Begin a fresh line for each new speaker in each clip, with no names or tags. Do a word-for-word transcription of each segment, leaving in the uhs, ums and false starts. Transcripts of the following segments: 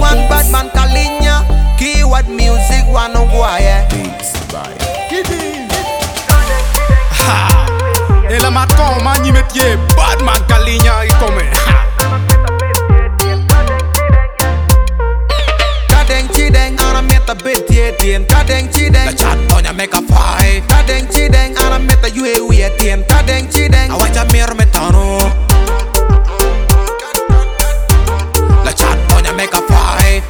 man, bad man Kalinya. Keyword music, one no guaya.
Ha! Et la maton, man, y métier, bad man Kalinya, y come.
Kadeng chideng, ana meta betie tien. Kadeng chideng,
La chat on ya make a fight.
kadeng chideng, ana meta yue wie tien. Kadeng chideng,
I watch a mirror metano. La chat on ya make a fight.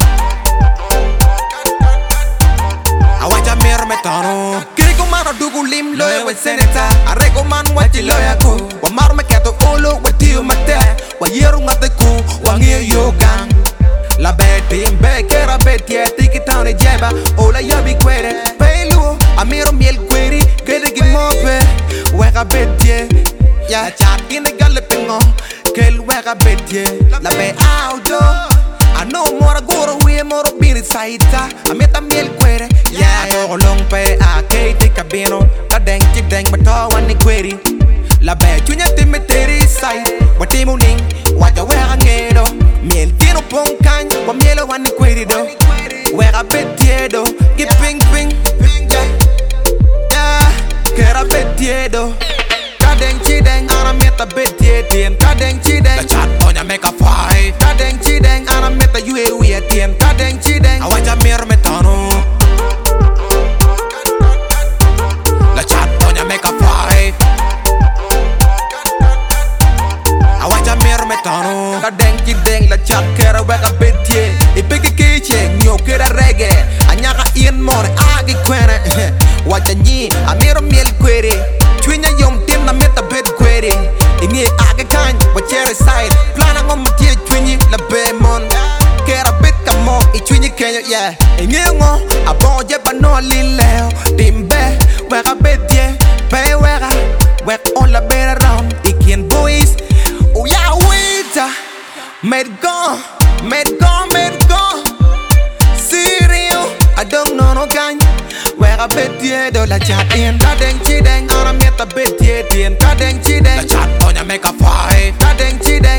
I watch a mirror metano.
Kiriko mano dugu lim loya we seneta. Arego man wachi loya ku. Wa maru me keto olo we tiu mate. Wa yeru ngate ku, wa ngie yo gang. La beti mbe kera beti e tiki tane jeba. Ola yabi kwere pelu. Amiro miel kweri kere gi mope. Wega beti ya chat ine gale pingo. Kel wega beti la be auto. I know more goro we more biri saita. Ameta miel kwere yeah. Ato long pe a kate kabino. Kadeng chideng bato wani kweri. La be chunya timeteri sai. Wati muning waja wega ngedo. Miel kino pong kany wa mielo wani kweri do. Wega betiedo ki ping ping yeah. Yeah, kera betiedo. Kadeng chideng ana meta betietien. Kadeng chideng
La chat on ya make a fight.
kadeng chideng ana meta yue wie tien. Kadeng chideng
I watch a mirror metano. La chat on ya make a fight. I watch a mirror metano.
kadeng chideng la chat kera wega betie. Ipiki kiche nyo kera reggae. Anyaka ien more agi kwene. Wacha nyi amiro miel kwere. Chwinya yom tim na meta bed kwere. Ingi agi kany wachere side. Plana ngom matie chwinyi la bemon. Kera bit kamo i chwinyi kenyo yeah. Ingi ngo abonje bano lileo. Timbe wega betie. Pe wega wek on la bear around. Ikin boys. Oh yeah waiter. Made gone, made gone, made gone. Serial, I don't know no gang. Where I bet you do la chat in. Kadeng chideng, ana meta bet you tien. Kadeng
La
chideng,
chat on ya make a fight.
kadeng chideng.